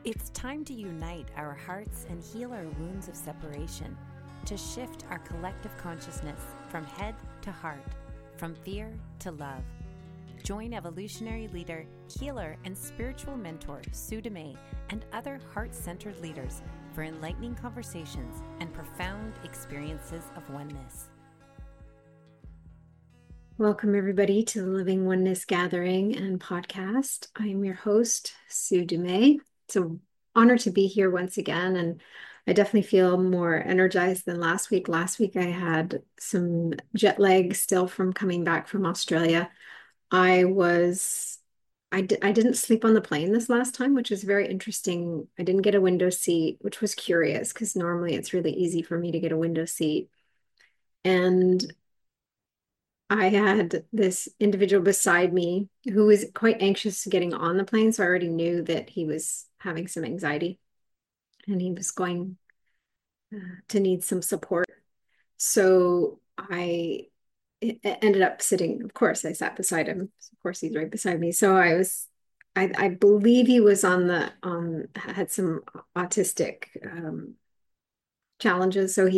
It's time to unite our hearts and heal our wounds of separation, to shift our collective consciousness from head to heart, from fear to love. Join evolutionary leader, healer, and spiritual mentor Sue Dumais and other heart-centered leaders for enlightening conversations and profound experiences of oneness. Welcome, everybody, to the Living Oneness Gathering and podcast. I am your host, Sue Dumais. It's an honor to be here once again, and I definitely feel more energized than last week. Last week, I had some jet lag still from coming back from Australia. I didn't sleep on the plane this last time, which is very interesting. I didn't get a window seat, which was curious because normally it's really easy for me to get a window seat. And I had this individual beside me who was quite anxious getting on the plane. So I already knew that he was having some anxiety and he was going to need some support. So I ended up sitting, of course, I sat beside him. Of course, he's right beside me. So I believe he was had some autistic challenges. So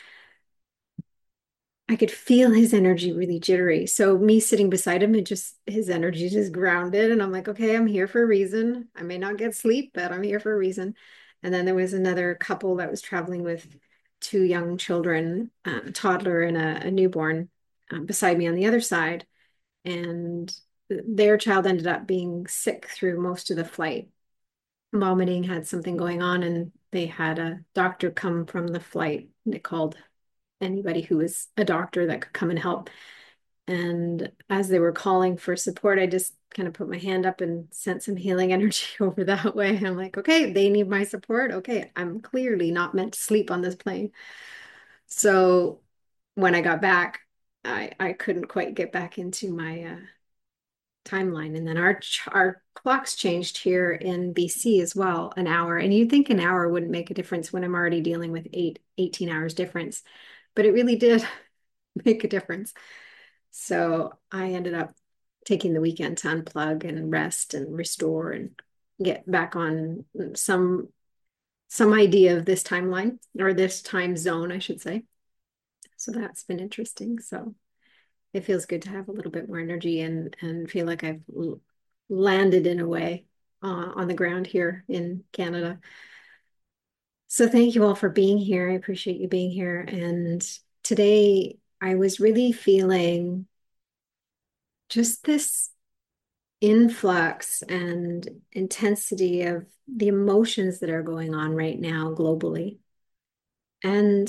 I could feel his energy really jittery. So me sitting beside him, his energy just grounded. And I'm like, okay, I'm here for a reason. I may not get sleep, but I'm here for a reason. And then there was another couple that was traveling with two young children, a toddler and a newborn, beside me on the other side. And their child ended up being sick through most of the flight, vomiting, had something going on, and they had a doctor come from the flight. They called anybody who was a doctor that could come and help. And as they were calling for support, I just kind of put my hand up and sent some healing energy over that way. I'm like, okay, they need my support. Okay, I'm clearly not meant to sleep on this plane. So when I got back, I couldn't quite get back into my timeline. And then our clocks changed here in BC as well, an hour. And you'd think an hour wouldn't make a difference when I'm already dealing with 18 hours difference. But it really did make a difference. So I ended up taking the weekend to unplug and rest and restore and get back on some idea of this timeline, or this time zone, I should say. So that's been interesting. So it feels good to have a little bit more energy and feel like I've landed in a way on the ground here in Canada. So thank you all for being here. I appreciate you being here. And today I was really feeling just this influx and intensity of the emotions that are going on right now globally. And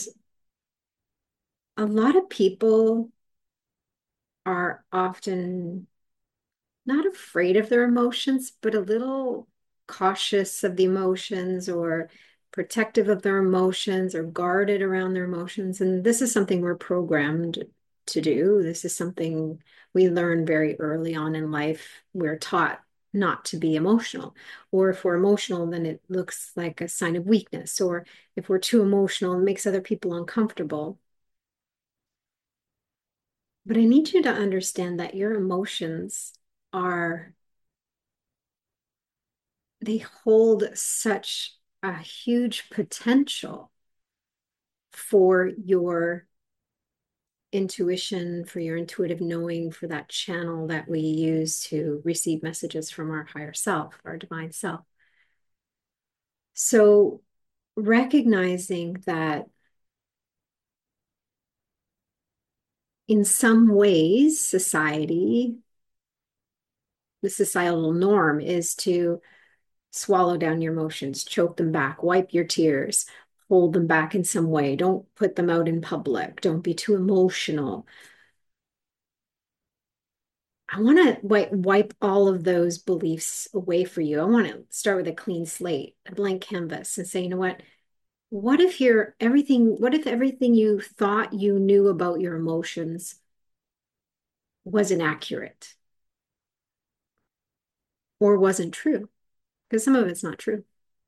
a lot of people are often not afraid of their emotions, but a little cautious of the emotions, or protective of their emotions, or guarded around their emotions. And this is something we're programmed to do. This is something we learn very early on in life. We're taught not to be emotional. Or if we're emotional, then it looks like a sign of weakness. Or if we're too emotional, it makes other people uncomfortable. But I need you to understand that your emotions they hold such a huge potential for your intuition, for your intuitive knowing, for that channel that we use to receive messages from our higher self, our divine self. So recognizing that in some ways, the societal norm is to swallow down your emotions, choke them back, wipe your tears, hold them back in some way. Don't put them out in public. Don't be too emotional. I want to wipe all of those beliefs away for you. I want to start with a clean slate, a blank canvas, and say, you know what? What if everything you thought you knew about your emotions wasn't accurate or wasn't true? Because some of it's not true.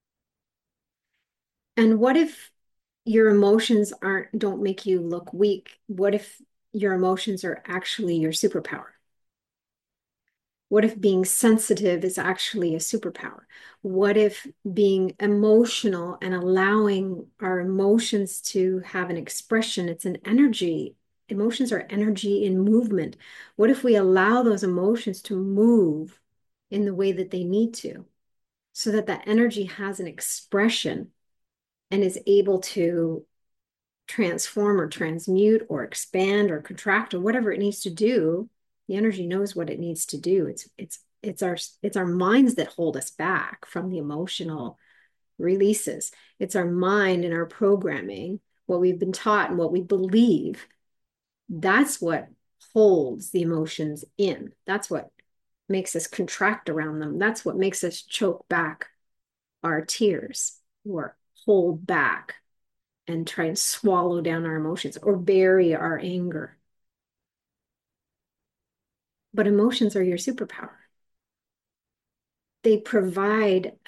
And what if your emotions don't make you look weak? What if your emotions are actually your superpower? What if being sensitive is actually a superpower? What if being emotional and allowing our emotions to have an expression, it's an energy. Emotions are energy in movement. What if we allow those emotions to move in the way that they need to, so that that energy has an expression and is able to transform or transmute or expand or contract or whatever it needs to do? The energy knows what it needs to do. It's our minds that hold us back from the emotional releases. It's our mind and our programming, what we've been taught and what we believe. That's what holds the emotions in. That's what makes us contract around them. That's what makes us choke back our tears or hold back and try and swallow down our emotions or bury our anger. But emotions are your superpower. They provide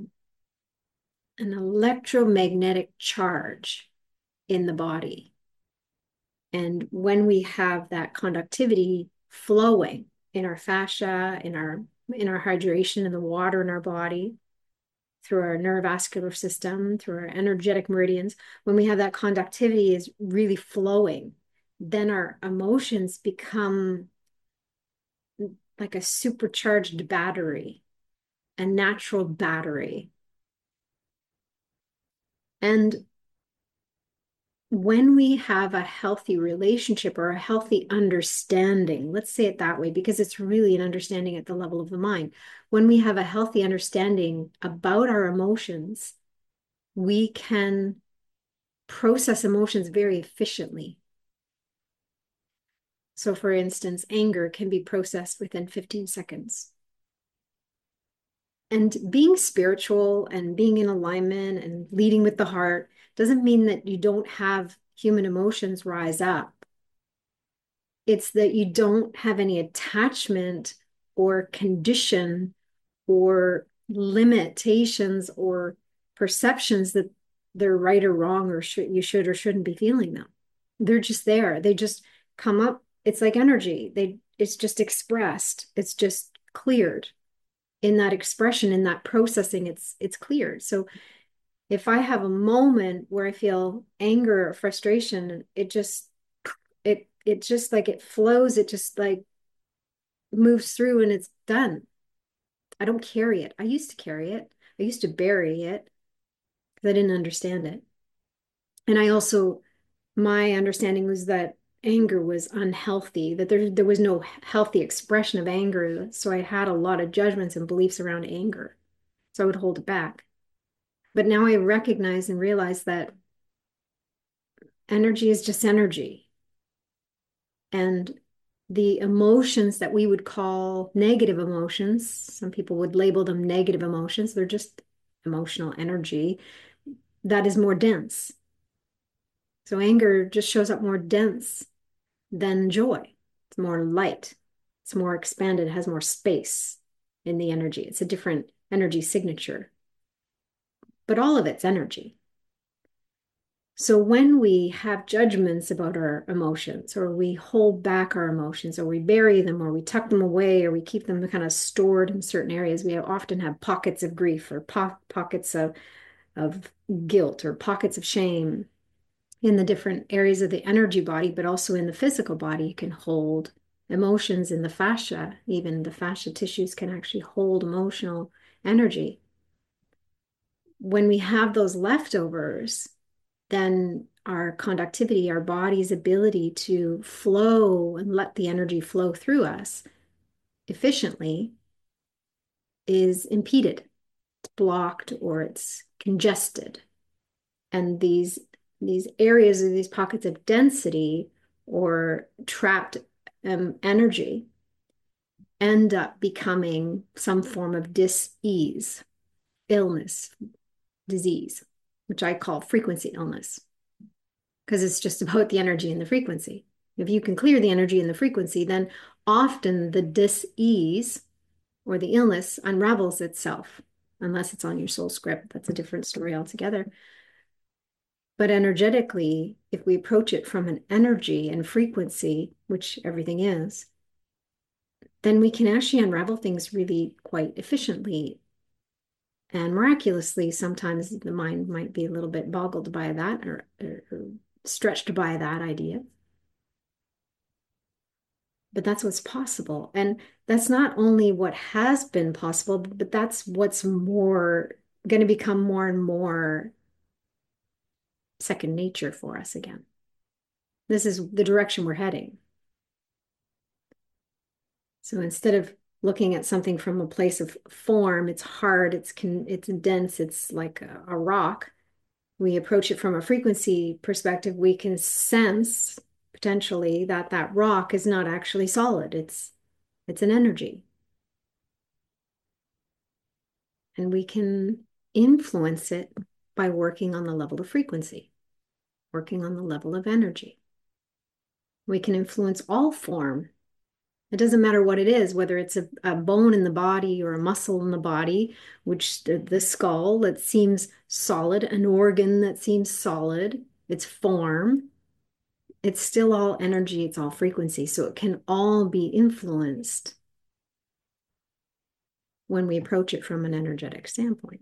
an electromagnetic charge in the body. And when we have that conductivity flowing in our fascia, in our hydration, in the water in our body, through our neurovascular system, through our energetic meridians, when we have that conductivity is really flowing, then our emotions become like a supercharged battery, a natural battery. And when we have a healthy relationship or a healthy understanding, let's say it that way, because it's really an understanding at the level of the mind. When we have a healthy understanding about our emotions, we can process emotions very efficiently. So, for instance, anger can be processed within 15 seconds. And being spiritual and being in alignment and leading with the heart doesn't mean that you don't have human emotions rise up. It's that you don't have any attachment or condition or limitations or perceptions that they're right or wrong or you should or shouldn't be feeling them. They're just there. They just come up. It's like energy. It's just expressed. It's just cleared. In that expression, in that processing, it's cleared. So if I have a moment where I feel anger or frustration, it just like it flows, it just like moves through and it's done. I don't carry it. I used to carry it. I used to bury it because I didn't understand it. And my understanding was that anger was unhealthy, that there was no healthy expression of anger. So I had a lot of judgments and beliefs around anger. So I would hold it back. But now I recognize and realize that energy is just energy. And the emotions that we would call negative emotions, some people would label them negative emotions, they're just emotional energy that is more dense. So anger just shows up more dense than joy. It's more light, it's more expanded, it has more space in the energy. It's a different energy signature, but all of it's energy. So when we have judgments about our emotions, or we hold back our emotions, or we bury them, or we tuck them away, or we keep them kind of stored in certain areas, we often have pockets of grief or pockets of guilt or pockets of shame in the different areas of the energy body, but also in the physical body. You can hold emotions in the fascia. Even the fascia tissues can actually hold emotional energy. When we have those leftovers, then our conductivity, our body's ability to flow and let the energy flow through us efficiently is impeded. It's blocked or it's congested. And these areas or these pockets of density or trapped energy end up becoming some form of dis-ease, illness, disease, which I call frequency illness, because it's just about the energy and the frequency. If you can clear the energy and the frequency, then often the dis-ease or the illness unravels itself, unless it's on your soul script. That's a different story altogether. But energetically, if we approach it from an energy and frequency, which everything is, then we can actually unravel things really quite efficiently. And miraculously, sometimes the mind might be a little bit boggled by that or stretched by that idea. But that's what's possible. And that's not only what has been possible, but that's what's more going to become more and more second nature for us again. This is the direction we're heading. So instead of looking at something from a place of form, it's hard, it's dense, it's like a rock. We approach it from a frequency perspective, we can sense potentially that that rock is not actually solid. It's an energy. And we can influence it by working on the level of frequency, working on the level of energy. We can influence all form. It doesn't matter what it is, whether it's a bone in the body or a muscle in the body, which the skull that seems solid, an organ that seems solid, its form, it's still all energy, it's all frequency. So it can all be influenced when we approach it from an energetic standpoint.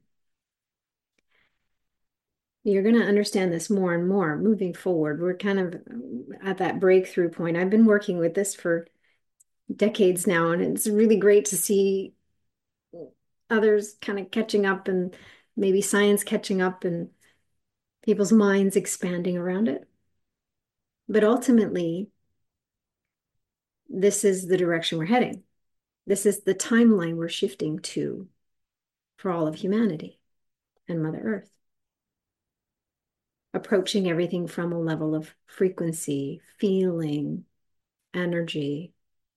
You're going to understand this more and more moving forward. We're kind of at that breakthrough point. I've been working with this for decades now, and it's really great to see others kind of catching up and maybe science catching up and people's minds expanding around it. But ultimately, this is the direction we're heading. This is the timeline we're shifting to for all of humanity and Mother Earth. Approaching everything from a level of frequency, feeling, energy.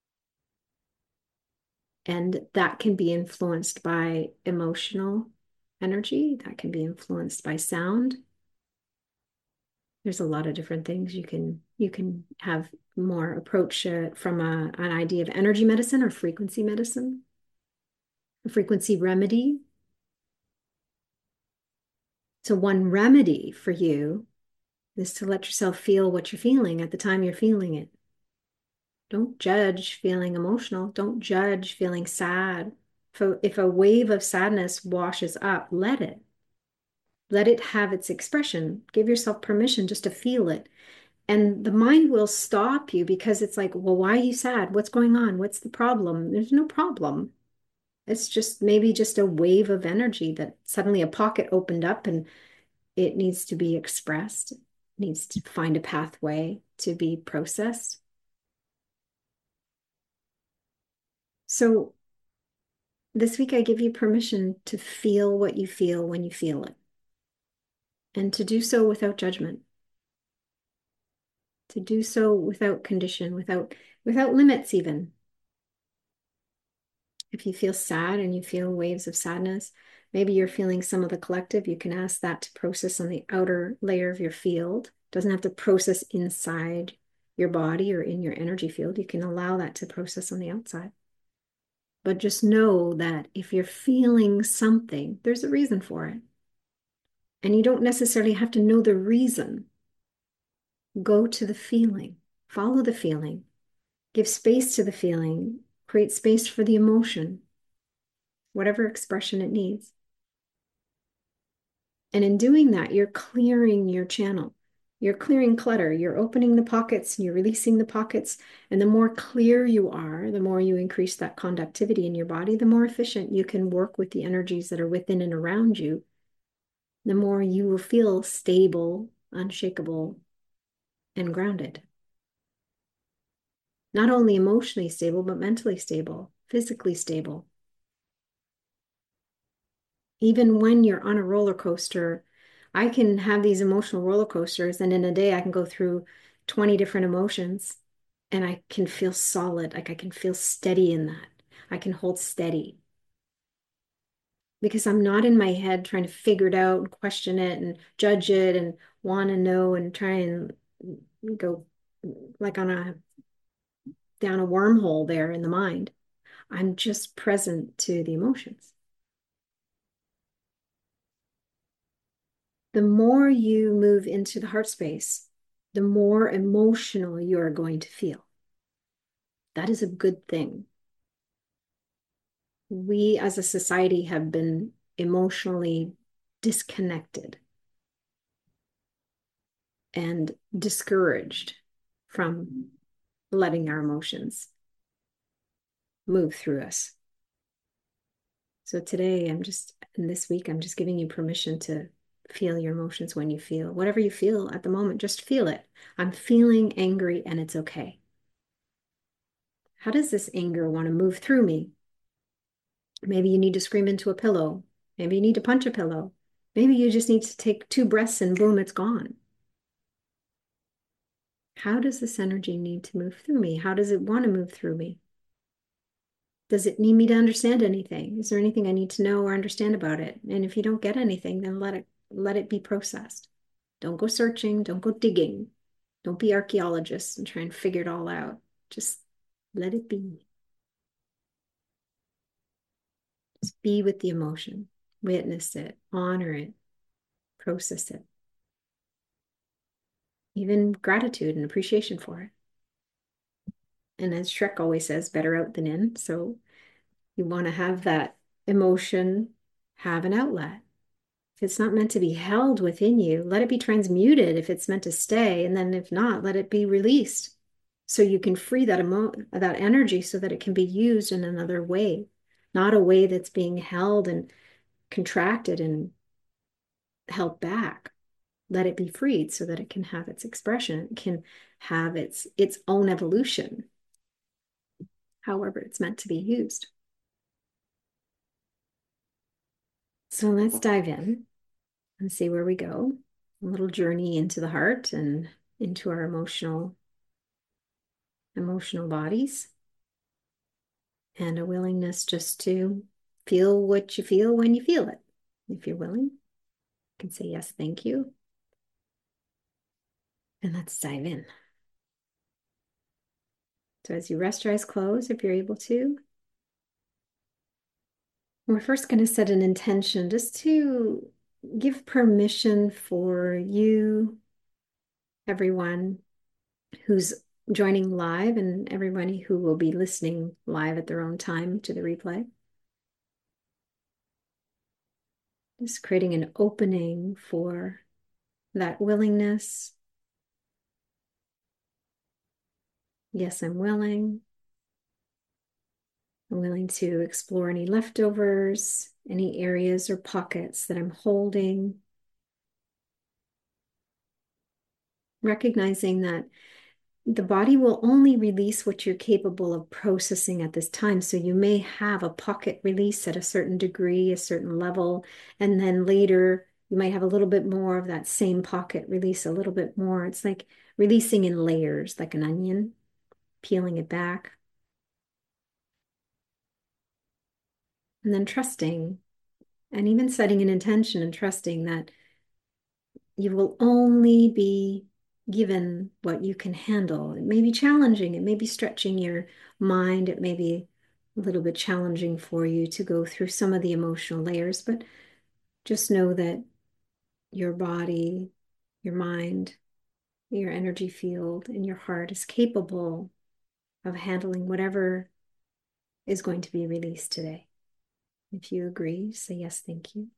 And that can be influenced by emotional energy, that can be influenced by sound. There's a lot of different things you can have more approach from an idea of energy medicine or frequency medicine, a frequency remedy. So one remedy for you is to let yourself feel what you're feeling at the time you're feeling it. Don't judge feeling emotional. Don't judge feeling sad. If a wave of sadness washes up, let it. Let it have its expression. Give yourself permission just to feel it. And the mind will stop you because it's like, well, why are you sad? What's going on? What's the problem? There's no problem. It's just maybe just a wave of energy that suddenly a pocket opened up and it needs to be expressed, it needs to find a pathway to be processed. So this week, I give you permission to feel what you feel when you feel it, and to do so without judgment, to do so without condition, without limits even. If you feel sad and you feel waves of sadness, maybe you're feeling some of the collective, you can ask that to process on the outer layer of your field. It doesn't have to process inside your body or in your energy field. You can allow that to process on the outside. But just know that if you're feeling something, there's a reason for it. And you don't necessarily have to know the reason. Go to the feeling, follow the feeling, give space to the feeling, create space for the emotion, whatever expression it needs. And in doing that, you're clearing your channel. You're clearing clutter. You're opening the pockets, you're releasing the pockets. And the more clear you are, the more you increase that conductivity in your body, the more efficient you can work with the energies that are within and around you, the more you will feel stable, unshakable, and grounded. Not only emotionally stable, but mentally stable, physically stable. Even when you're on a roller coaster, I can have these emotional roller coasters, and in a day I can go through 20 different emotions and I can feel solid, like I can feel steady in that. I can hold steady because I'm not in my head trying to figure it out and question it and judge it and want to know and try and go like down a wormhole there in the mind. I'm just present to the emotions. The more you move into the heart space, the more emotional you are going to feel. That is a good thing. we as a society have been emotionally disconnected and discouraged from letting our emotions move through us. So today, and this week, I'm just giving you permission to feel your emotions when you feel whatever you feel at the moment, just feel it. I'm feeling angry and it's okay. How does this anger want to move through me? Maybe you need to scream into a pillow. Maybe you need to punch a pillow. Maybe you just need to take 2 breaths and boom, it's gone. How does this energy need to move through me? How does it want to move through me? Does it need me to understand anything? Is there anything I need to know or understand about it? And if you don't get anything, then let it be processed. Don't go searching, don't go digging. Don't be archaeologists and try and figure it all out. Just let it be. Just be with the emotion. Witness it, honor it, process it. Even gratitude and appreciation for it. And as Shrek always says, better out than in. So you want to have that emotion have an outlet. If it's not meant to be held within you, let it be transmuted if it's meant to stay. And then if not, let it be released. So you can free that energy so that it can be used in another way, not a way that's being held and contracted and held back. Let it be freed so that it can have its expression, it can have its own evolution, however it's meant to be used. So let's dive in and see where we go. A little journey into the heart and into our emotional bodies, and a willingness just to feel what you feel when you feel it. If you're willing, you can say yes, thank you. And let's dive in. So as you rest your eyes closed, if you're able to, we're first going to set an intention just to give permission for you, everyone who's joining live, and everybody who will be listening live at their own time to the replay. Just creating an opening for that willingness. Yes, I'm willing. I'm willing to explore any leftovers, any areas or pockets that I'm holding. Recognizing that the body will only release what you're capable of processing at this time. So you may have a pocket release at a certain degree, a certain level, and then later you might have a little bit more of that same pocket release, a little bit more. It's like releasing in layers, like an onion, peeling it back. And then trusting, and even setting an intention and trusting that you will only be given what you can handle. It may be challenging, it may be stretching your mind, it may be a little bit challenging for you to go through some of the emotional layers, but just know that your body, your mind, your energy field, and your heart is capable of handling whatever is going to be released today. If you agree, say yes, thank you.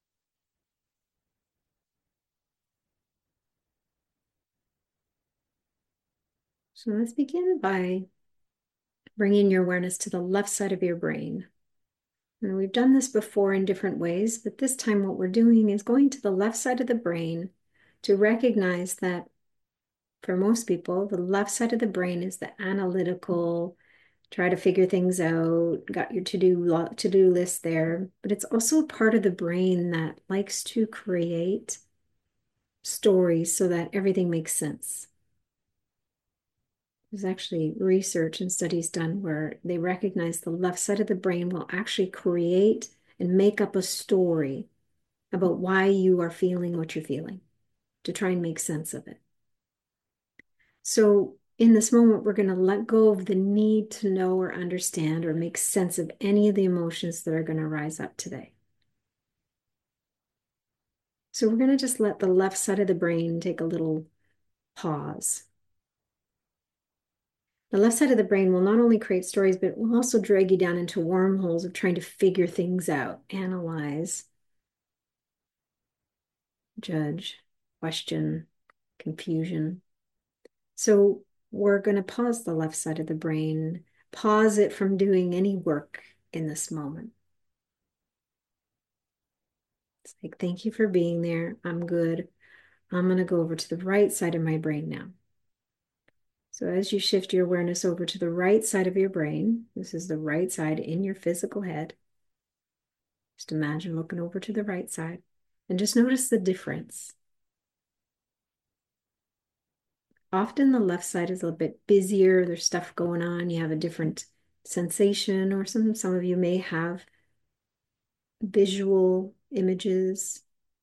So let's begin by bringing your awareness to the left side of your brain. And we've done this before in different ways, but this time what we're doing is going to the left side of the brain to recognize that for most people, the left side of the brain is the analytical, try to figure things out, got your to-do list there, but it's also a part of the brain that likes to create stories so that everything makes sense. There's actually research and studies done where they recognize the left side of the brain will actually create and make up a story about why you are feeling what you're feeling to try and make sense of it. So in this moment, we're going to let go of the need to know or understand or make sense of any of the emotions that are going to rise up today. So we're going to just let the left side of the brain take a little pause. The left side of the brain will not only create stories, but it will also drag you down into wormholes of trying to figure things out, analyze, judge, question, confusion. So we're going to pause the left side of the brain, pause it from doing any work in this moment. It's like, thank you for being there. I'm good. I'm going to go over to the right side of my brain now. So as you shift your awareness over to the right side of your brain, this is the right side in your physical head. Just imagine looking over to the right side and just notice the difference. Often the left side is a little bit busier. There's stuff going on. You have a different sensation, or some of you may have visual images.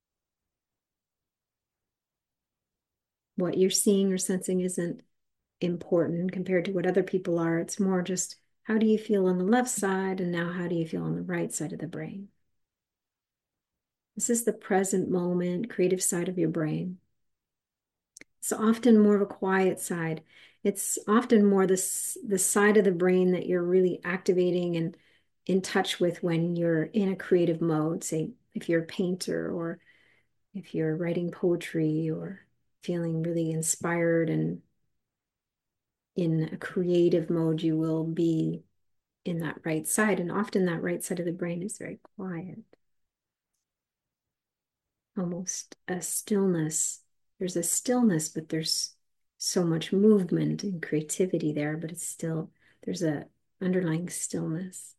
What you're seeing or sensing isn't important compared to what other people are. It's more just how do you feel on the left side, and now how do you feel on the right side of the brain? This is the present moment, creative side of your brain. It's often more of a quiet side. It's often more the side of the brain that you're really activating and in touch with when you're in a creative mode. Say, if you're a painter, or if you're writing poetry, or feeling really inspired and in a creative mode, you will be in that right side. And often that right side of the brain is very quiet, almost a stillness. There's a stillness, but there's so much movement and creativity there, but it's still, there's a underlying stillness,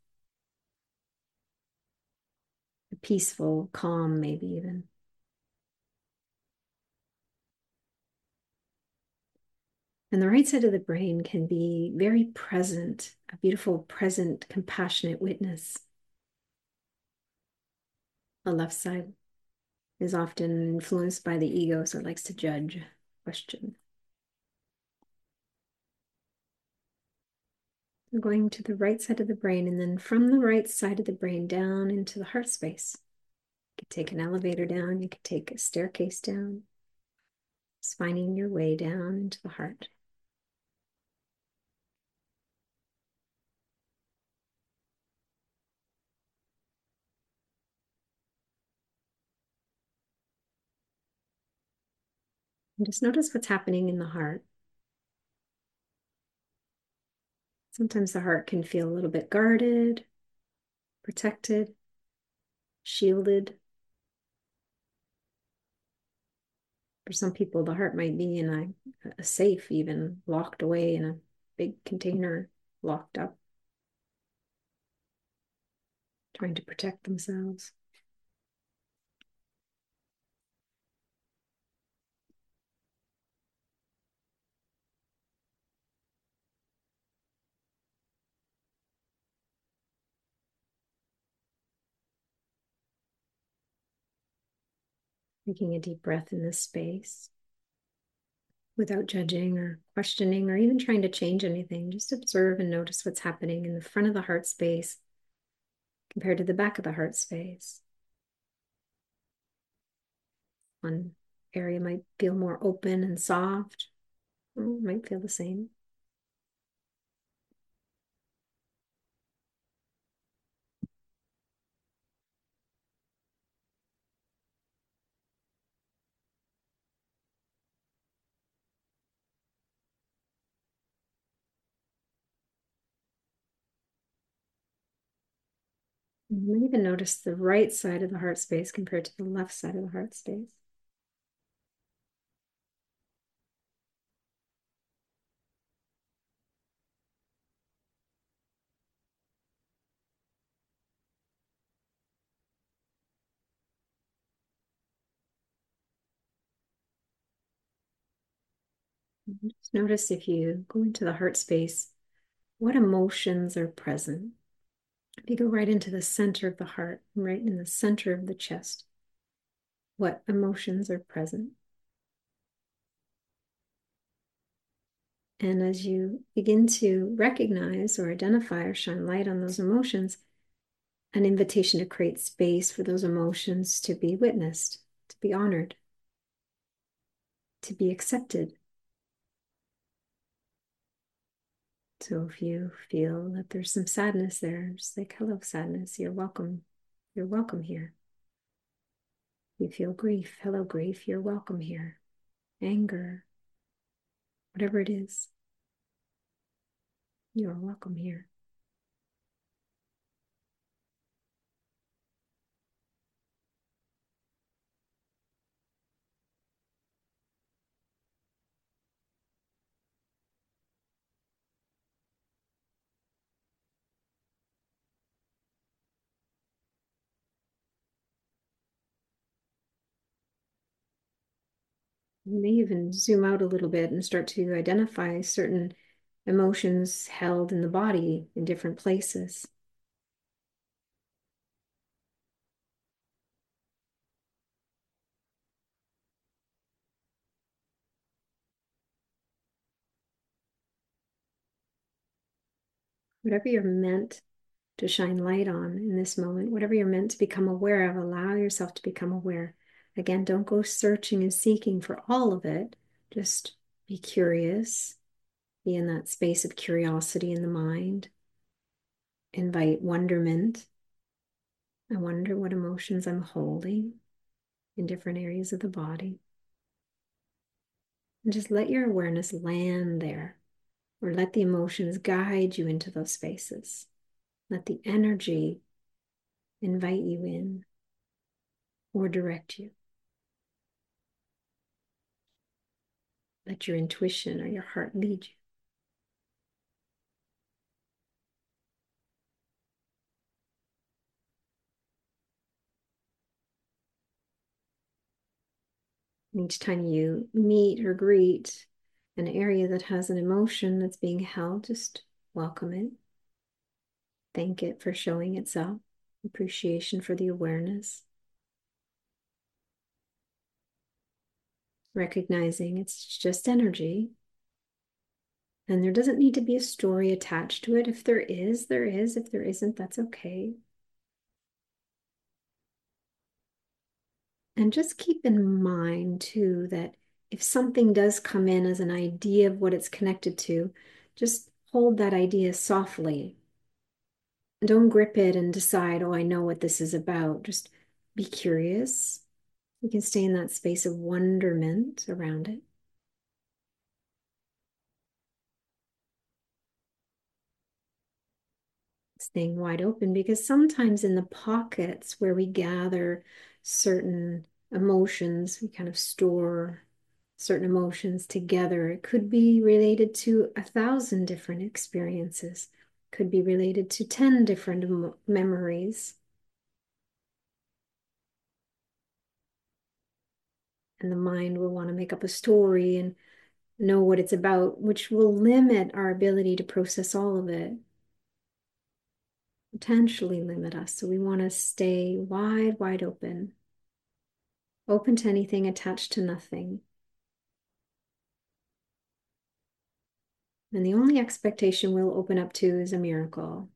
a peaceful calm, maybe even. And the right side of the brain can be very present, a beautiful, present, compassionate witness. The left side is often influenced by the ego, so it likes to judge, question. I'm going to the right side of the brain, and then from the right side of the brain down into the heart space. You could take an elevator down, you could take a staircase down, just finding your way down into the heart. And just notice what's happening in the heart. Sometimes the heart can feel a little bit guarded, protected, shielded. For some people, the heart might be in a safe, even locked away in a big container, locked up, trying to protect themselves. Taking a deep breath in this space without judging or questioning or even trying to change anything. Just observe and notice what's happening in the front of the heart space compared to the back of the heart space. One area might feel more open and soft, or might feel the same. You might even notice the right side of the heart space compared to the left side of the heart space. Just notice if you go into the heart space, what emotions are present. If you go right into the center of the heart, right in the center of the chest, what emotions are present? And as you begin to recognize or identify or shine light on those emotions, an invitation to create space for those emotions to be witnessed, to be honored, to be accepted. So if you feel that there's some sadness there, just like, hello, sadness, you're welcome. You're welcome here. You feel grief, hello, grief, you're welcome here. Anger, whatever it is, you are welcome here. You may even zoom out a little bit and start to identify certain emotions held in the body in different places. Whatever you're meant to shine light on in this moment, whatever you're meant to become aware of, allow yourself to become aware. Again, don't go searching and seeking for all of it. Just be curious, be in that space of curiosity in the mind. Invite wonderment. I wonder what emotions I'm holding in different areas of the body. And just let your awareness land there, or let the emotions guide you into those spaces. Let the energy invite you in or direct you. Let your intuition or your heart lead you. And each time you meet or greet an area that has an emotion that's being held, just welcome it. Thank it for showing itself. Appreciation for the awareness. Recognizing it's just energy. And there doesn't need to be a story attached to it. If there is, there is. If there isn't, that's okay. And just keep in mind, too, that if something does come in as an idea of what it's connected to, just hold that idea softly. Don't grip it and decide, oh, I know what this is about. Just be curious. You can stay in that space of wonderment around it. Staying wide open, because sometimes in the pockets where we gather certain emotions, we kind of store certain emotions together. It could be related to 1,000 different experiences, could be related to 10 different memories. And the mind will want to make up a story and know what it's about, which will limit our ability to process all of it, potentially limit us. So we want to stay wide, wide open, open to anything, attached to nothing. And the only expectation we'll open up to is a miracle.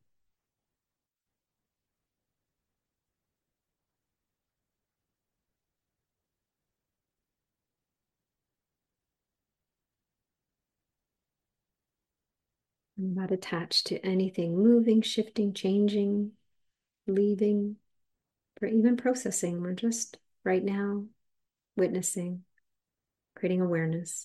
I'm not attached to anything moving, shifting, changing, leaving, or even processing. We're just right now witnessing, creating awareness.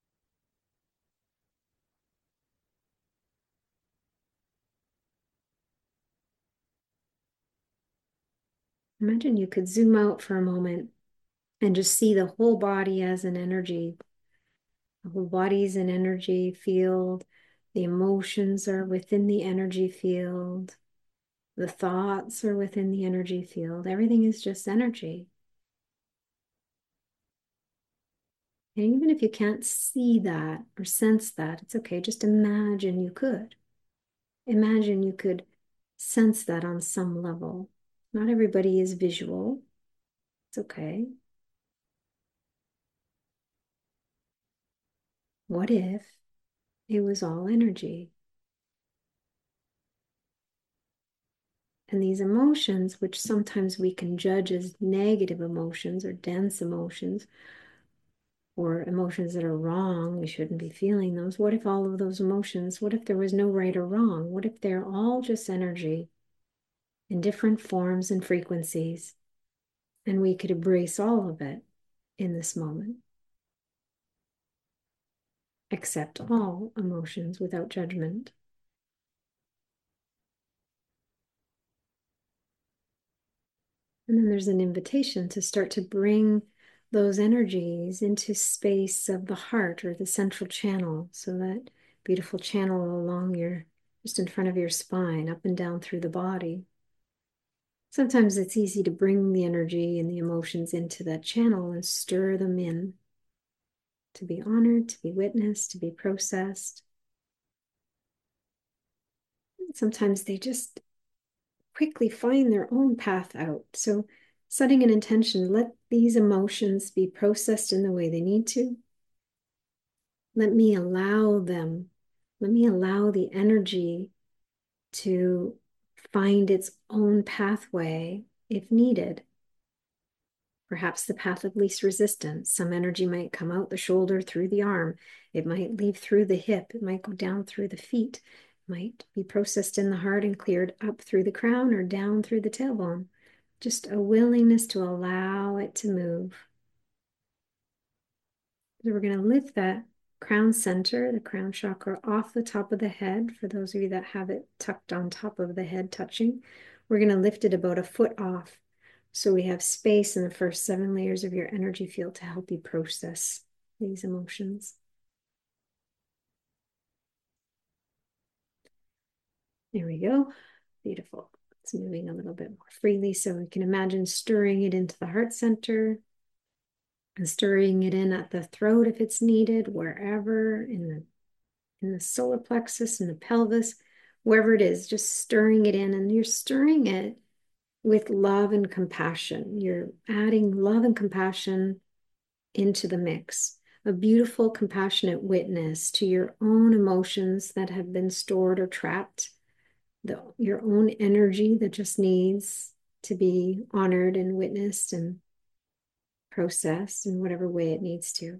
Imagine you could zoom out for a moment and just see the whole body as an energy. The whole body is an energy field. The emotions are within the energy field. The thoughts are within the energy field. Everything is just energy. And even if you can't see that or sense that, it's okay. Just imagine you could. Imagine you could sense that on some level. Not everybody is visual. It's okay. What if it was all energy? And these emotions, which sometimes we can judge as negative emotions or dense emotions, or emotions that are wrong, we shouldn't be feeling those. What if all of those emotions, what if there was no right or wrong? What if they're all just energy in different forms and frequencies, and we could embrace all of it in this moment? Accept all emotions without judgment. And then there's an invitation to start to bring those energies into space of the heart or the central channel. So that beautiful channel along your, just in front of your spine, up and down through the body. Sometimes it's easy to bring the energy and the emotions into that channel and stir them in to be honored, to be witnessed, to be processed. Sometimes they just quickly find their own path out. So, setting an intention, let these emotions be processed in the way they need to. Let me allow them, let me allow the energy to find its own pathway if needed. Perhaps the path of least resistance. Some energy might come out the shoulder through the arm. It might leave through the hip. It might go down through the feet. It might be processed in the heart and cleared up through the crown or down through the tailbone. Just a willingness to allow it to move. So we're going to lift that crown center, the crown chakra, off the top of the head. For those of you that have it tucked on top of the head touching, we're going to lift it about a foot off. So we have space in the first 7 layers of your energy field to help you process these emotions. There we go. Beautiful. It's moving a little bit more freely. So we can imagine stirring it into the heart center and stirring it in at the throat if it's needed, wherever in the solar plexus, in the pelvis, wherever it is, just stirring it in. And you're stirring it with love and compassion. You're adding love and compassion into the mix. A beautiful, compassionate witness to your own emotions that have been stored or trapped, your own energy that just needs to be honored and witnessed and processed in whatever way it needs to.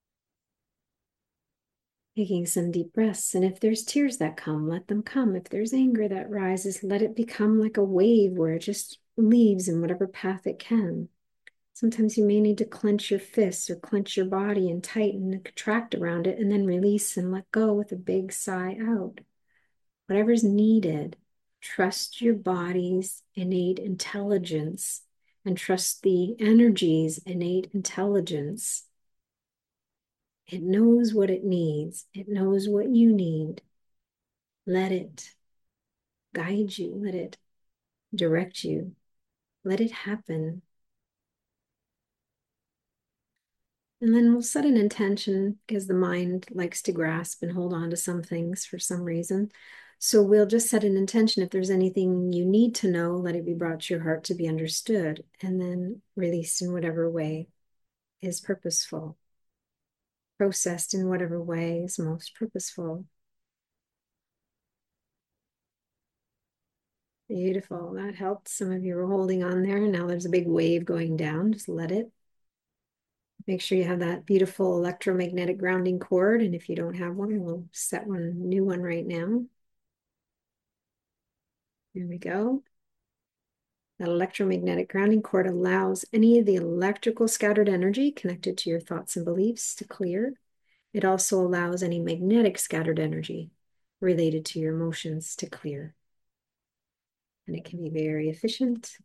Taking some deep breaths. And if there's tears that come, let them come. If there's anger that rises, let it become like a wave where it just leaves in whatever path it can. Sometimes you may need to clench your fists or clench your body and tighten and contract around it and then release and let go with a big sigh out. Whatever's needed, trust your body's innate intelligence and trust the energy's innate intelligence. It knows what it needs. It knows what you need. Let it guide you. Let it direct you. Let it happen. And then we'll set an intention because the mind likes to grasp and hold on to some things for some reason. So we'll just set an intention. If there's anything you need to know, let it be brought to your heart to be understood and then released in whatever way is purposeful, processed in whatever way is most purposeful. Beautiful. That helped. Some of you were holding on there. Now there's a big wave going down. Just let it. Make sure you have that beautiful electromagnetic grounding cord. And if you don't have one, we'll set one new one right now. There we go. That electromagnetic grounding cord allows any of the electrical scattered energy connected to your thoughts and beliefs to clear. It also allows any magnetic scattered energy related to your emotions to clear. And it can be very efficient.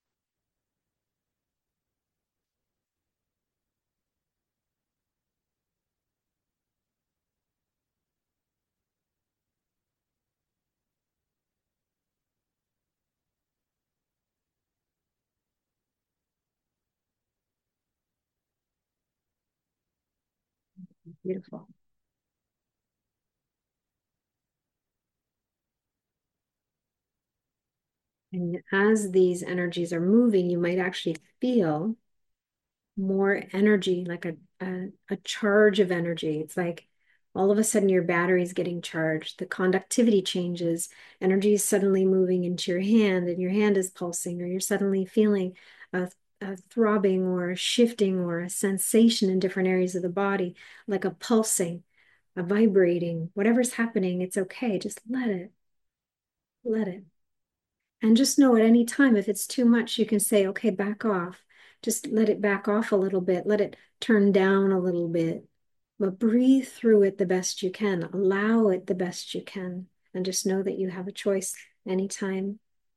Beautiful. And as these energies are moving, you might actually feel more energy, like a charge of energy. It's like all of a sudden your battery is getting charged. The conductivity changes. Energy is suddenly moving into your hand and your hand is pulsing, or you're suddenly feeling a throbbing or a shifting or a sensation in different areas of the body, like a pulsing, a vibrating, whatever's happening, it's okay. Just let it, let it. And just know at any time, if it's too much, you can say, okay, back off. Just let it back off a little bit. Let it turn down a little bit. But breathe through it the best you can. Allow it the best you can. And just know that you have a choice anytime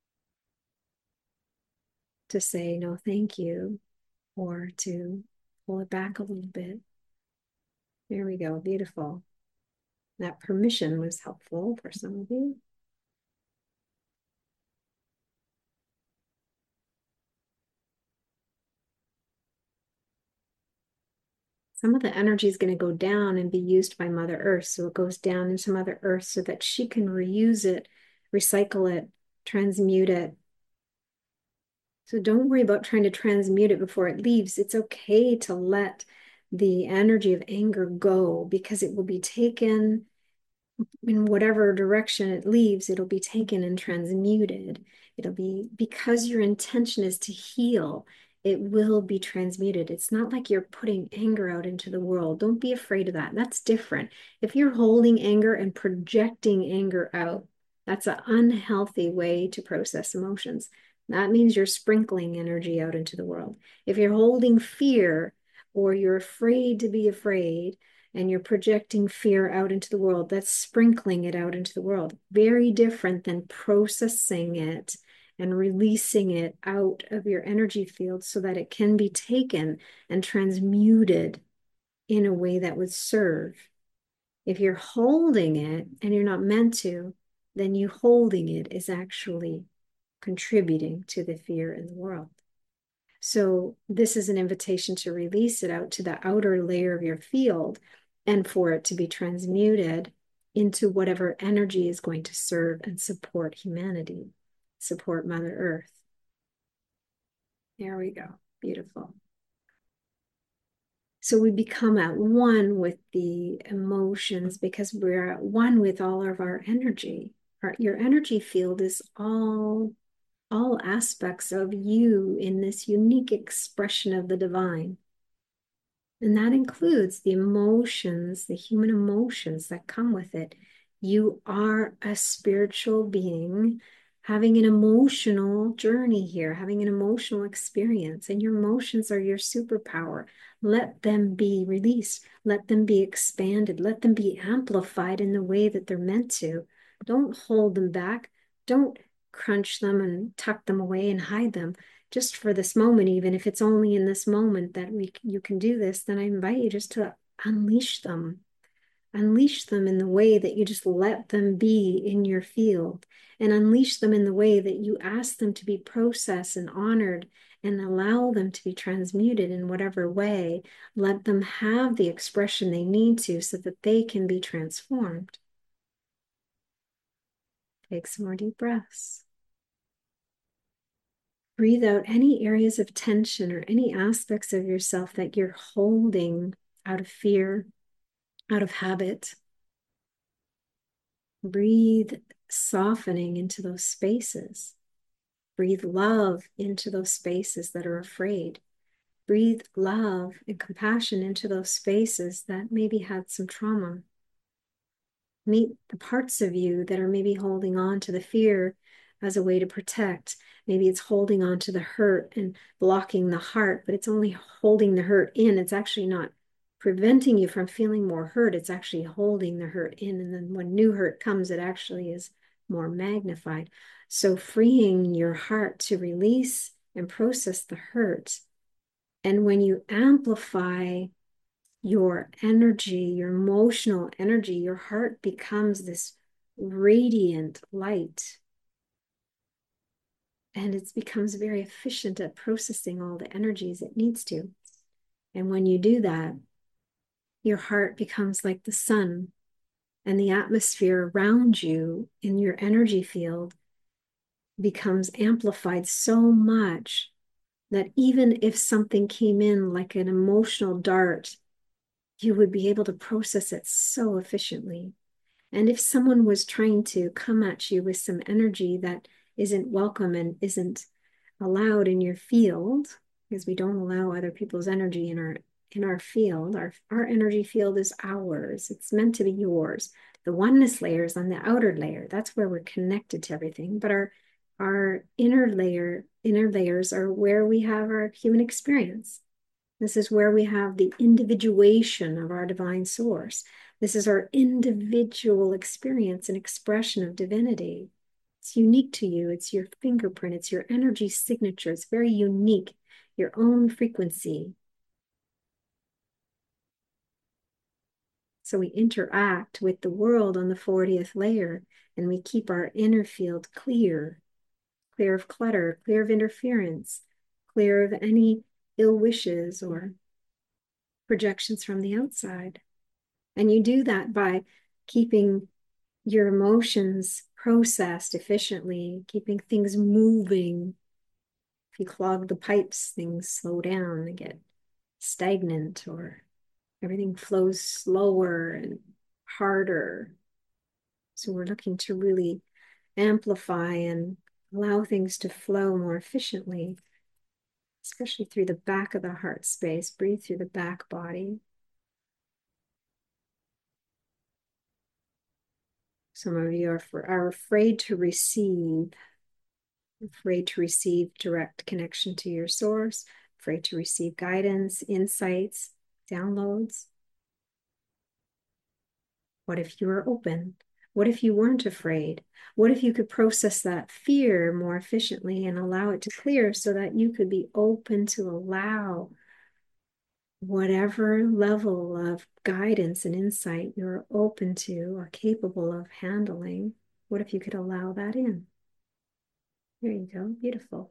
to say no, thank you, or to pull it back a little bit. There we go. Beautiful. That permission was helpful for some of you. Some of the energy is going to go down and be used by Mother Earth. So it goes down into Mother Earth so that she can reuse it, recycle it, transmute it. So don't worry about trying to transmute it before it leaves. It's okay to let the energy of anger go because it will be taken in whatever direction it leaves, it'll be taken and transmuted. It'll be, because your intention is to heal, it will be transmuted. It's not like you're putting anger out into the world. Don't be afraid of that. That's different. If you're holding anger and projecting anger out, that's an unhealthy way to process emotions. That means you're sprinkling energy out into the world. If you're holding fear or you're afraid to be afraid, and you're projecting fear out into the world, that's sprinkling it out into the world. Very different than processing it and releasing it out of your energy field so that it can be taken and transmuted in a way that would serve. If you're holding it and you're not meant to, then you holding it is actually contributing to the fear in the world. So this is an invitation to release it out to the outer layer of your field and for it to be transmuted into whatever energy is going to serve and support humanity, support Mother Earth. There we go. Beautiful. So we become at one with the emotions because we're at one with all of our energy. Your energy field is all aspects of you in this unique expression of the divine. And that includes the emotions, the human emotions that come with it. You are a spiritual being having an emotional journey here, having an emotional experience, and your emotions are your superpower. Let them be released. Let them be expanded. Let them be amplified in the way that they're meant to. Don't hold them back. Don't crunch them and tuck them away and hide them just for this moment. Even if it's only in this moment that you can do this, then I invite you just to unleash them in the way that you just let them be in your field, and unleash them in the way that you ask them to be processed and honored, and allow them to be transmuted in whatever way. Let them have the expression they need to so that they can be transformed. Take some more deep breaths. Breathe out any areas of tension or any aspects of yourself that you're holding out of fear, out of habit. Breathe softening into those spaces. Breathe love into those spaces that are afraid. Breathe love and compassion into those spaces that maybe had some trauma. Meet the parts of you that are maybe holding on to the fear as a way to protect. Maybe it's holding on to the hurt and blocking the heart, but it's only holding the hurt in. It's actually not preventing you from feeling more hurt. It's actually holding the hurt in. And then when new hurt comes, it actually is more magnified. So freeing your heart to release and process the hurt. And when you amplify your energy, your emotional energy, your heart becomes this radiant light. And it becomes very efficient at processing all the energies it needs to. And when you do that, your heart becomes like the sun, and the atmosphere around you in your energy field becomes amplified so much that even if something came in like an emotional dart, you would be able to process it so efficiently. And if someone was trying to come at you with some energy that isn't welcome and isn't allowed in your field, because we don't allow other people's energy in our field. Our energy field is ours. It's meant to be yours. The oneness layer is on the outer layer. That's where we're connected to everything. But our inner layers are where we have our human experience. This is where we have the individuation of our divine source. This is our individual experience and expression of divinity. It's unique to you. It's your fingerprint. It's your energy signature. It's very unique, your own frequency. So we interact with the world on the 40th layer, and we keep our inner field clear, clear of clutter, clear of interference, clear of any ill wishes or projections from the outside. And you do that by keeping your emotions processed efficiently, keeping things moving. If you clog the pipes, things slow down and get stagnant, or everything flows slower and harder. So we're looking to really amplify and allow things to flow more efficiently, especially through the back of the heart space. Breathe through the back body. Some of you are afraid to receive, direct connection to your source, afraid to receive guidance, insights, downloads. What if you were open? What if you weren't afraid? What if you could process that fear more efficiently and allow it to clear so that you could be open to allow whatever level of guidance and insight you're open to or capable of handling? What if you could allow that in? There you go. Beautiful.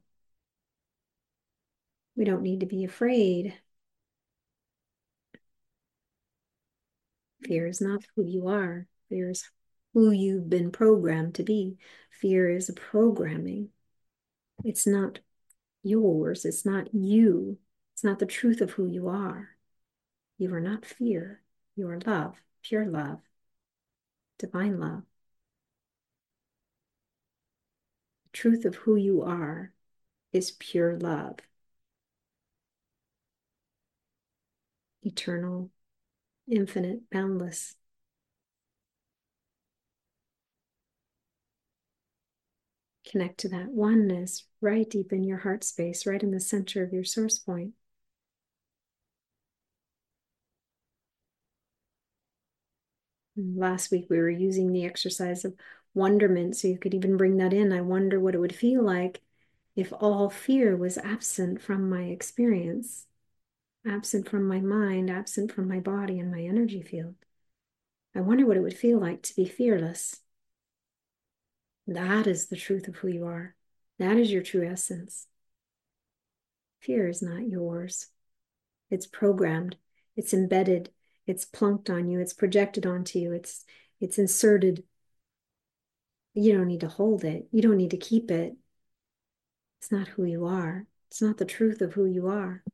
We don't need to be afraid. Fear is not who you are. Fear is who you've been programmed to be. Fear is a programming. It's not yours. It's not you. It's not the truth of who you are. You are not fear. You are love, pure love, divine love. The truth of who you are is pure love, eternal, infinite, boundless. Connect to that oneness right deep in your heart space, right in the center of your source point. And last week, we were using the exercise of wonderment, so you could even bring that in. I wonder what it would feel like if all fear was absent from my experience, absent from my mind, absent from my body and my energy field. I wonder what it would feel like to be fearless. That is the truth of who you are. That is your true essence. Fear is not yours. It's programmed, it's embedded, it's plunked on you, it's projected onto you, it's inserted. You don't need to hold it. You don't need to keep it. It's not who you are. It's not the truth of who you are.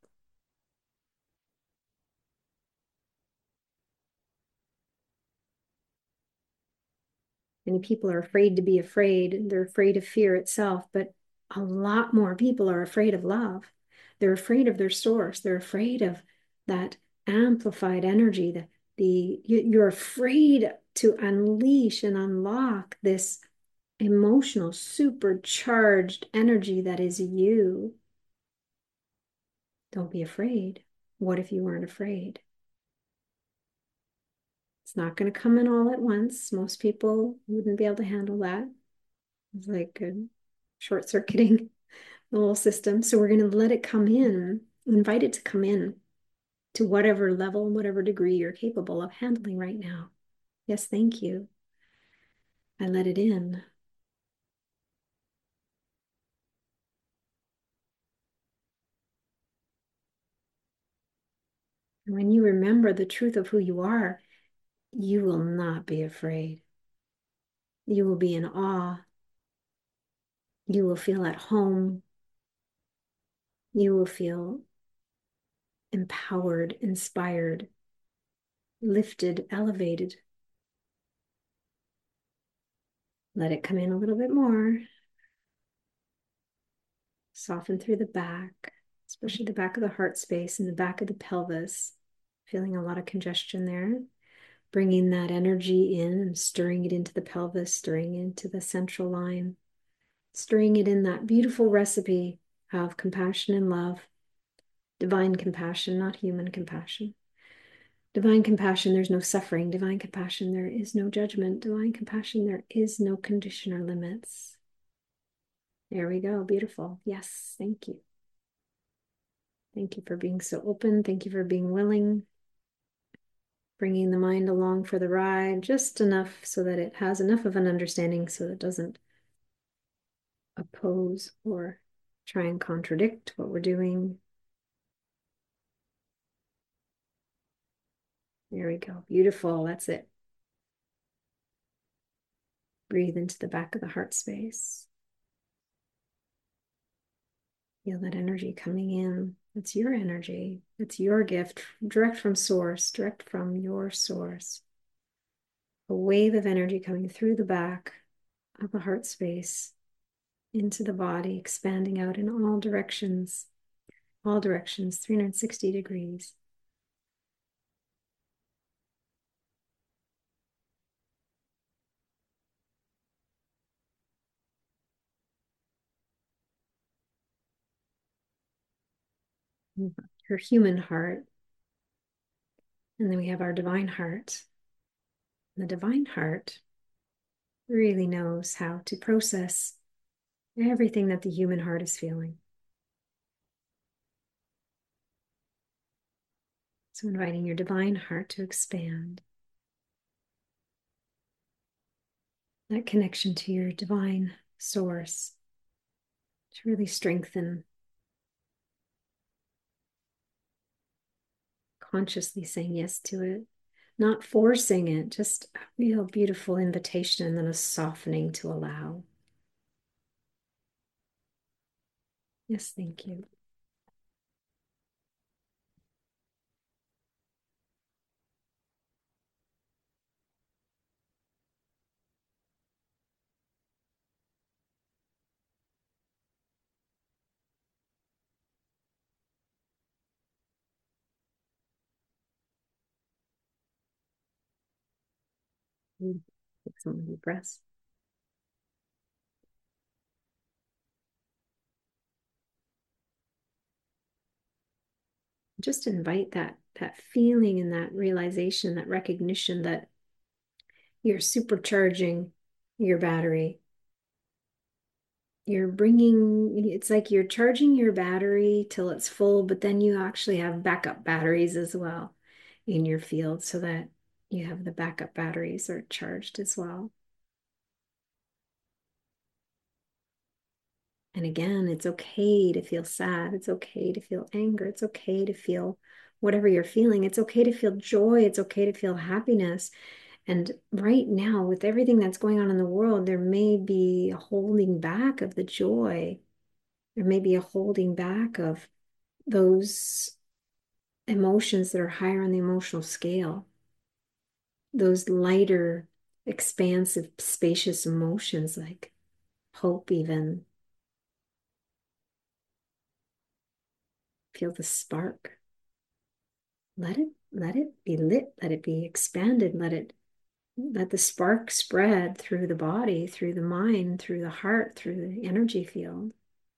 Many people are afraid to be afraid. They're afraid of fear itself, but a lot more people are afraid of love. They're afraid of their source. They're afraid of that amplified energy. You're afraid to unleash and unlock this emotional, supercharged energy that is you. Don't be afraid. What if you weren't afraid? It's not going to come in all at once. Most people wouldn't be able to handle that. It's like short circuiting the whole system. So we're going to let it come in, invite it to come in to whatever level and whatever degree you're capable of handling right now. Yes, thank you. I let it in. And when you remember the truth of who you are, you will not be afraid. You will be in awe. You will feel at home. You will feel empowered, inspired, lifted, elevated. Let it come in a little bit more. Soften through the back. especially the back of the heart space and the back of the pelvis. Feeling a lot of congestion there. Bringing that energy in and stirring it into the pelvis, stirring into the central line, stirring it in that beautiful recipe of compassion and love, divine compassion, not human compassion. Divine compassion, there's no suffering. Divine compassion, there is no judgment. Divine compassion, there is no condition or limits. There we go. Beautiful. Yes. Thank you. Thank you for being so open. Thank you for being willing. Bringing the mind along for the ride just enough so that it has enough of an understanding so it doesn't oppose or try and contradict what we're doing. There we go. Beautiful. That's it. Breathe into the back of the heart space. Feel that energy coming in. It's your energy. It's your gift, direct from source, direct from your source. A wave of energy coming through the back of the heart space into the body, expanding out in all directions, 360 degrees. Her human heart. And then we have our divine heart. And the divine heart really knows how to process everything that the human heart is feeling. So inviting your divine heart to expand. That connection to your divine source to really strengthen. Consciously saying yes to it, not forcing it, just a real beautiful invitation and then a softening to allow. Yes, thank you. Take some deep breaths. Just invite that feeling and that realization, that recognition that you're supercharging your battery. It's like you're charging your battery till it's full, but then you actually have backup batteries as well in your field so that you have the backup batteries are charged as well. And again, it's okay to feel sad. It's okay to feel anger. It's okay to feel whatever you're feeling. It's okay to feel joy. It's okay to feel happiness. And right now, with everything that's going on in the world, there may be a holding back of the joy. There may be a holding back of those emotions that are higher on the emotional scale, those lighter, expansive, spacious emotions like hope, even. Feel the spark. Let it be lit, let it be expanded, let the spark spread through the body, through the mind, through the heart, through the energy field.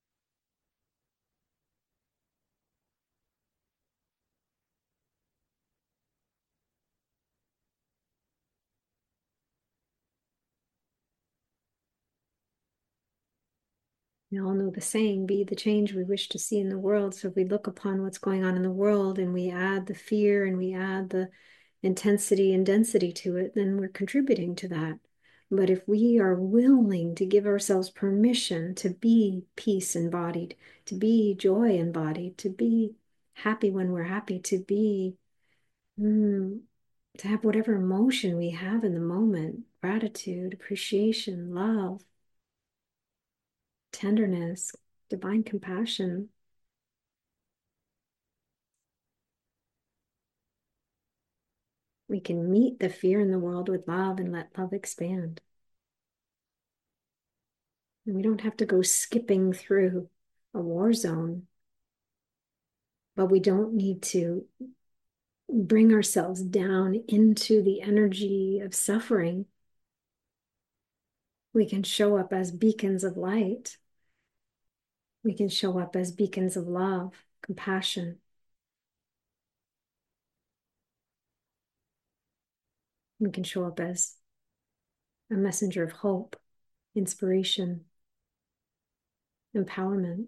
We all know the saying, be the change we wish to see in the world. So if we look upon what's going on in the world and we add the fear and we add the intensity and density to it, then we're contributing to that. But if we are willing to give ourselves permission to be peace embodied, to be joy embodied, to be happy when we're happy, to have whatever emotion we have in the moment, gratitude, appreciation, love, tenderness, divine compassion. We can meet the fear in the world with love and let love expand. And we don't have to go skipping through a war zone. but we don't need to bring ourselves down into the energy of suffering. We can show up as beacons of light. We can show up as beacons of love, compassion. We can show up as a messenger of hope, inspiration, empowerment.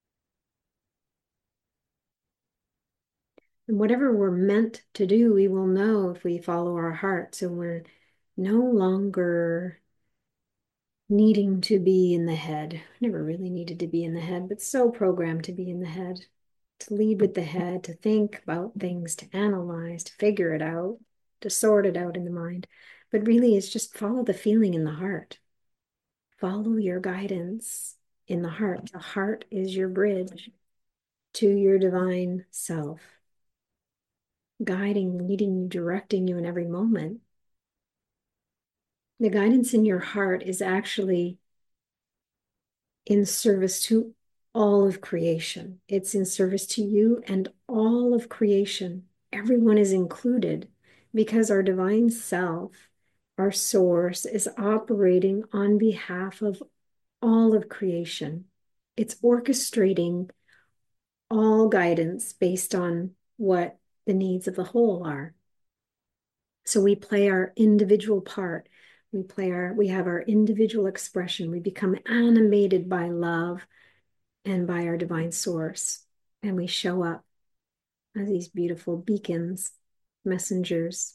And whatever we're meant to do, we will know if we follow our heart. So we're no longer needing to be in the head. Never really needed to be in the head, but so programmed to be in the head, to lead with the head, to think about things, to analyze, to figure it out, to sort it out in the mind. But really, it's just follow the feeling in the heart. Follow your guidance in the heart. The heart is your bridge to your divine self, guiding, leading, directing you in every moment. The guidance in your heart is actually in service to all of creation. It's in service to you and all of creation. Everyone is included because our divine self, our source, is operating on behalf of all of creation. It's orchestrating all guidance based on what the needs of the whole are. So we play our individual part. We have our individual expression. We become animated by love and by our divine source. And we show up as these beautiful beacons, messengers.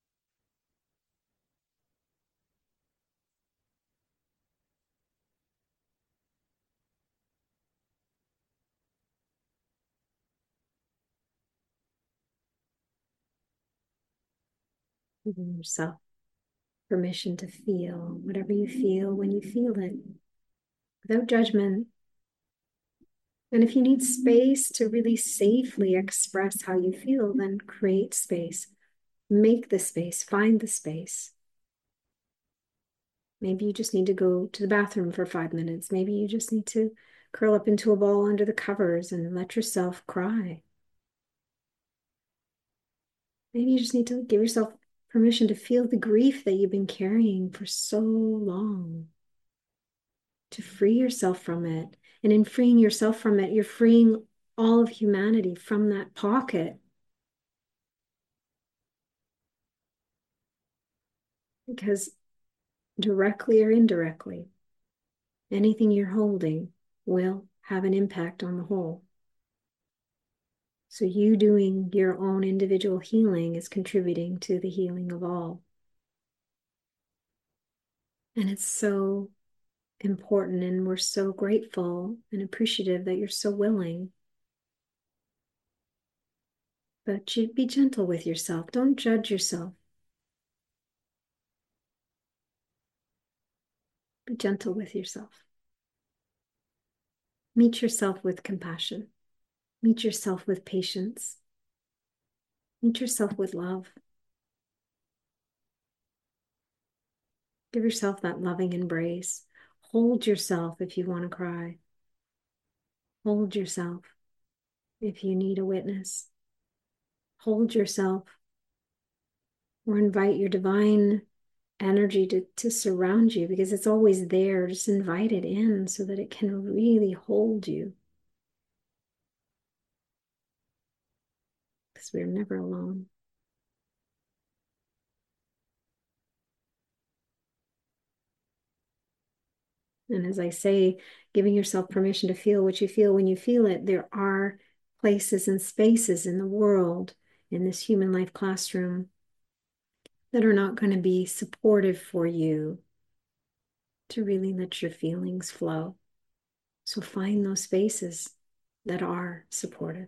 Giving yourself permission to feel whatever you feel when you feel it, without judgment. And if you need space to really safely express how you feel, then create space. Make the space, find the space. Maybe you just need to go to the bathroom for 5 minutes. Maybe you just need to curl up into a ball under the covers and let yourself cry. Maybe you just need to give yourself permission to feel the grief that you've been carrying for so long, to free yourself from it. And in freeing yourself from it, you're freeing all of humanity from that pocket. Because directly or indirectly, anything you're holding will have an impact on the whole. So you doing your own individual healing is contributing to the healing of all. And it's so important, and we're so grateful and appreciative that you're so willing. But you be gentle with yourself. Don't judge yourself. Be gentle with yourself. Meet yourself with compassion. Meet yourself with patience. Meet yourself with love. Give yourself that loving embrace. Hold yourself if you want to cry. Hold yourself if you need a witness. Hold yourself or invite your divine energy to surround you, because it's always there. Just invite it in so that it can really hold you. Because we're never alone. And as I say, giving yourself permission to feel what you feel when you feel it, there are places and spaces in the world, in this human life classroom, that are not going to be supportive for you to really let your feelings flow. So find those spaces that are supportive.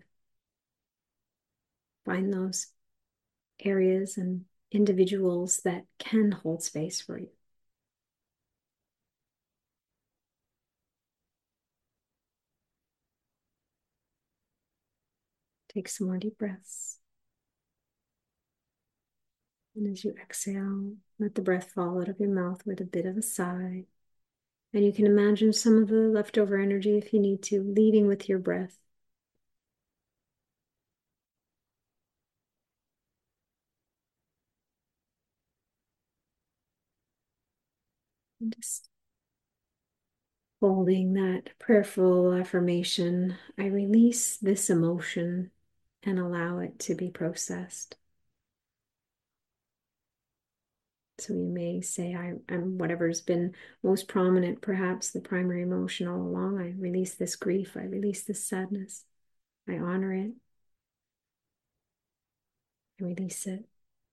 Find those areas and individuals that can hold space for you. Take some more deep breaths. And as you exhale, let the breath fall out of your mouth with a bit of a sigh. And you can imagine some of the leftover energy, if you need to, leaving with your breath. Just holding that prayerful affirmation, I release this emotion and allow it to be processed. So you may say, I'm whatever's been most prominent, perhaps the primary emotion all along. I release this grief. I release this sadness. I honor it. I release it.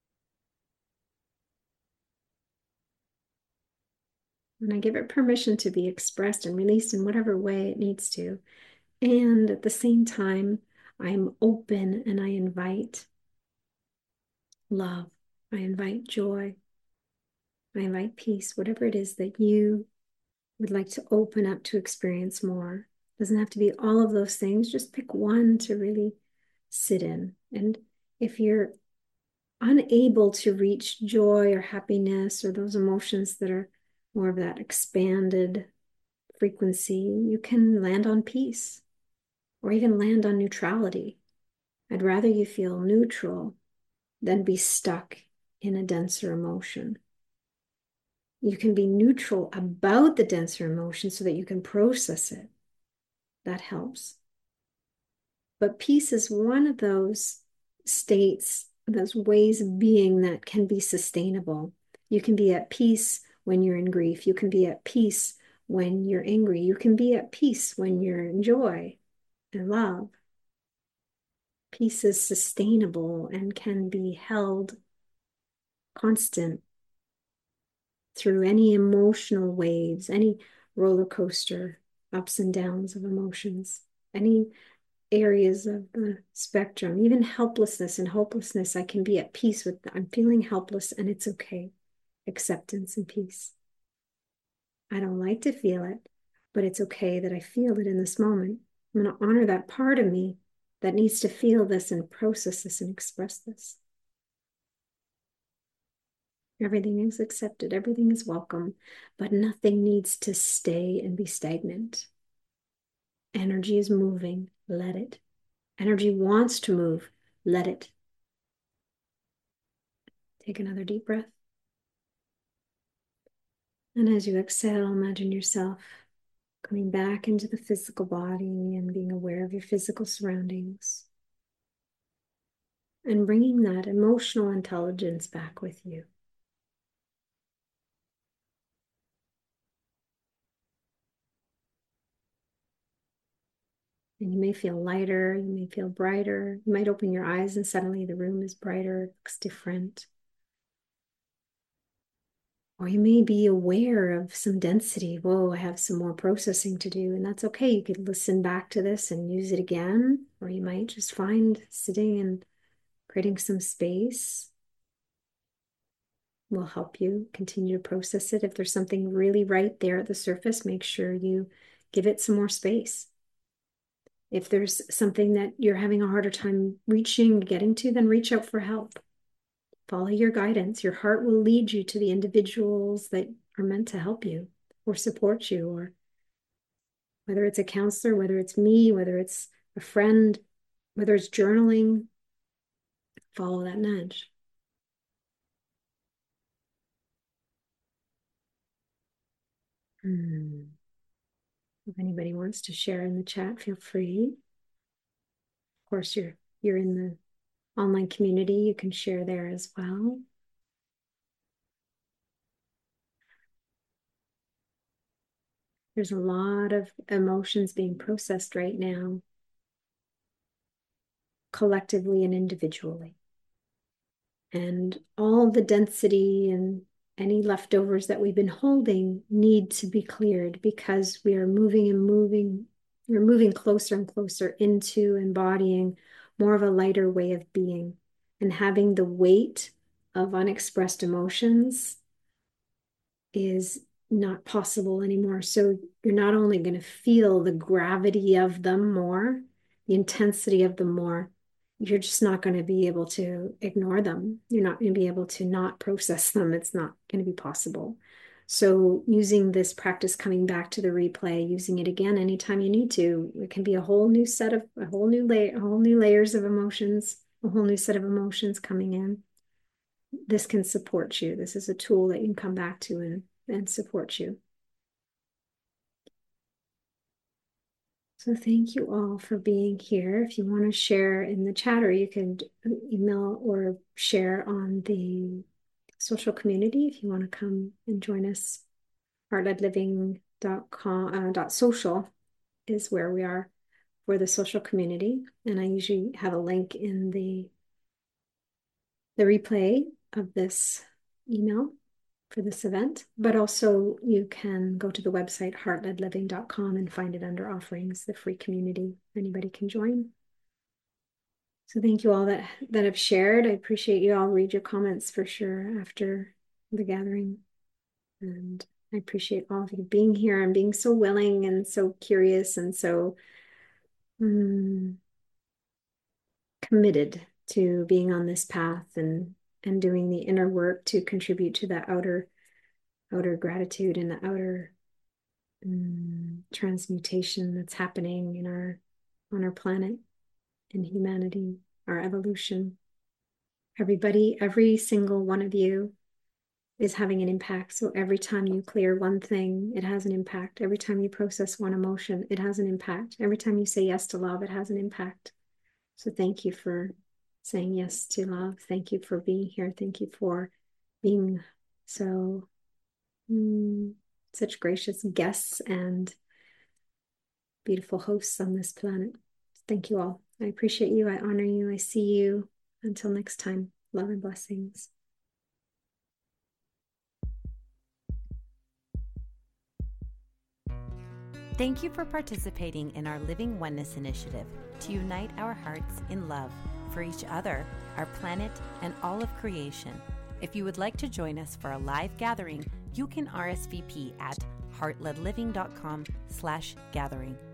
And I give it permission to be expressed and released in whatever way it needs to. And at the same time, I'm open and I invite love. I invite joy. I invite peace, whatever it is that you would like to open up to experience more. It doesn't have to be all of those things. Just pick one to really sit in. And if you're unable to reach joy or happiness or those emotions that are more of that expanded frequency, you can land on peace or even land on neutrality. I'd rather you feel neutral than be stuck in a denser emotion. You can be neutral about the denser emotion so that you can process it. That helps. But peace is one of those states, those ways of being that can be sustainable. You can be at peace when you're in grief. You can be at peace when you're angry. You can be at peace when you're in joy and love. Peace is sustainable and can be held constant through any emotional waves, any roller coaster, ups and downs of emotions, any areas of the spectrum, even helplessness and hopelessness. I can be at peace with, I'm feeling helpless and it's okay. Acceptance and peace. I don't like to feel it, but it's okay that I feel it in this moment. I'm going to honor that part of me that needs to feel this and process this and express this. Everything is accepted, everything is welcome, but nothing needs to stay and be stagnant. Energy is moving, let it. Energy wants to move, let it. Take another deep breath. And as you exhale, imagine yourself coming back into the physical body and being aware of your physical surroundings and bringing that emotional intelligence back with you. And you may feel lighter, you may feel brighter. You might open your eyes and suddenly the room is brighter, it looks different. Or you may be aware of some density. Whoa, I have some more processing to do. And that's okay. You could listen back to this and use it again. Or you might just find sitting and creating some space will help you continue to process it. If there's something really right there at the surface, make sure you give it some more space. If there's something that you're having a harder time reaching, getting to, then reach out for help. Follow your guidance. Your heart will lead you to the individuals that are meant to help you or support you, or whether it's a counselor, whether it's me, whether it's a friend, whether it's journaling, follow that nudge. If anybody wants to share in the chat, feel free. Of course, you're in the online community. You can share there as well. There's a lot of emotions being processed right now, collectively and individually. And all the density and any leftovers that we've been holding need to be cleared because we are moving and moving. We're moving closer and closer into embodying more of a lighter way of being and having the weight of unexpressed emotions is not possible anymore. So you're not only going to feel the gravity of them more, the intensity of them more, you're just not going to be able to ignore them. You're not going to be able to not process them. It's not going to be possible. So using this practice, coming back to the replay, using it again anytime you need to, it can be a whole new set of, a whole new layers of emotions, a whole new set of emotions coming in. This can support you. This is a tool that you can come back to and and support you. So thank you all for being here. If you want to share in the chat, or you can email or share on the social community, if you want to come and join us, heartledliving.com .social is where we are for the social community. And I usually have a link in the replay of this email for this event, but also you can go to the website heartledliving.com and find it under offerings, the free community. Anybody can join. So thank you all that have shared. I appreciate you all. Read your comments for sure after the gathering. And I appreciate all of you being here and being so willing and so curious and so committed to being on this path and doing the inner work to contribute to that outer gratitude and the outer transmutation that's happening in on our planet, in humanity, our evolution. Everybody, every single one of you is having an impact. So every time you clear one thing, it has an impact. Every time you process one emotion, it has an impact. Every time you say yes to love, it has an impact. So thank you for saying yes to love. Thank you for being here. Thank you for being so such gracious guests and beautiful hosts on this planet. Thank you all. I appreciate you. I honor you. I see you. Until next time, love and blessings. Thank you for participating in our Living Oneness initiative to unite our hearts in love for each other, our planet, and all of creation. If you would like to join us for a live gathering, you can RSVP at heartledliving.com/gathering.